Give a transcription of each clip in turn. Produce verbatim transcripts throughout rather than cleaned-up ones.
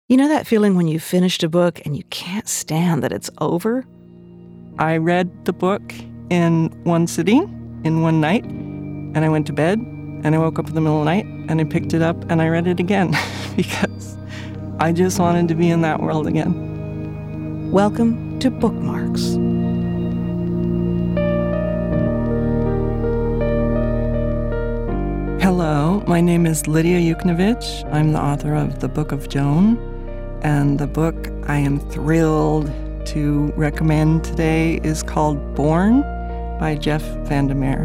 You know that feeling when you've finished a book and you can't stand that it's over? I read the book in one sitting, in one night, and I went to bed, and I woke up in the middle of the night, and I picked it up, and I read it again, because I just wanted to be in that world again. Welcome to Bookmarks. Hello, my name is Lydia Yuknavitch. I'm the author of The Book of Joan, and the book I am thrilled to recommend today is called Born by Jeff Vandermeer.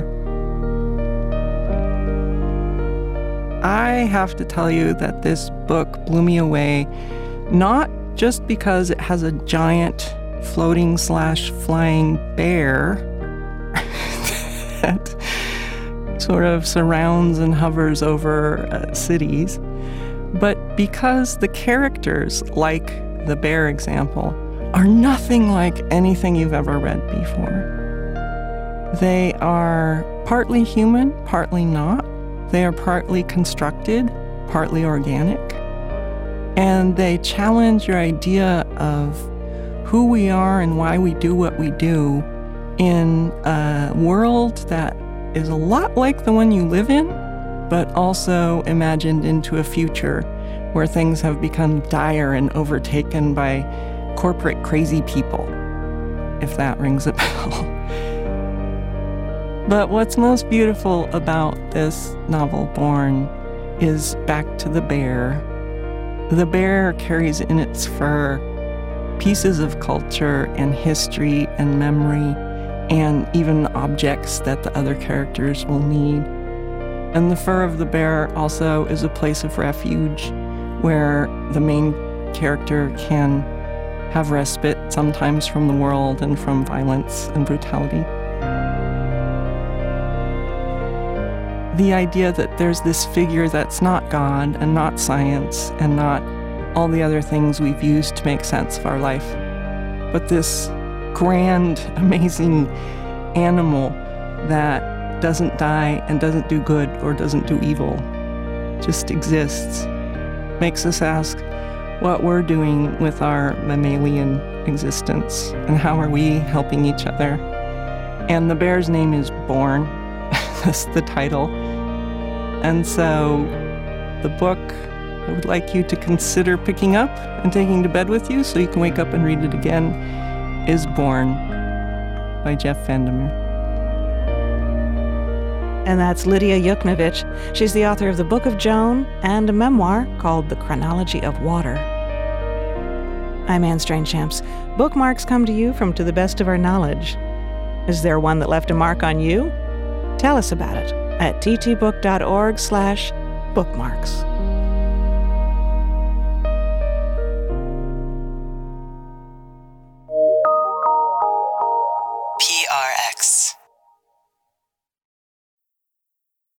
I have to tell you that this book blew me away, not just because it has a giant floating slash flying bear that sort of surrounds and hovers over uh, cities, but because the characters, like the bear example, are nothing like anything you've ever read before. They are partly human, partly not. They are partly constructed, partly organic. And they challenge your idea of who we are and why we do what we do in a world that is a lot like the one you live in, but also imagined into a future where things have become dire and overtaken by corporate crazy people, if that rings a bell. But what's most beautiful about this novel, Born, is back to the bear. The bear carries in its fur pieces of culture and history and memory, and even objects that the other characters will need. And the fur of the bear also is a place of refuge where the main character can have respite, sometimes from the world and from violence and brutality. The idea that there's this figure that's not God and not science and not all the other things we've used to make sense of our life, but this grand, amazing animal that doesn't die and doesn't do good or doesn't do evil, just exists, makes us ask what we're doing with our mammalian existence and how are we helping each other. And the bear's name is Born. That's the title. And so the book I would like you to consider picking up and taking to bed with you so you can wake up and read it again is Born by Jeff Vandermeer. And that's Lydia Yuknavitch. She's the author of The Book of Joan and a memoir called The Chronology of Water. I'm Anne Strange-Champs. Bookmarks come to you from To the Best of Our Knowledge. Is there one that left a mark on you? Tell us about it at ttbook.org slash bookmarks. P R X.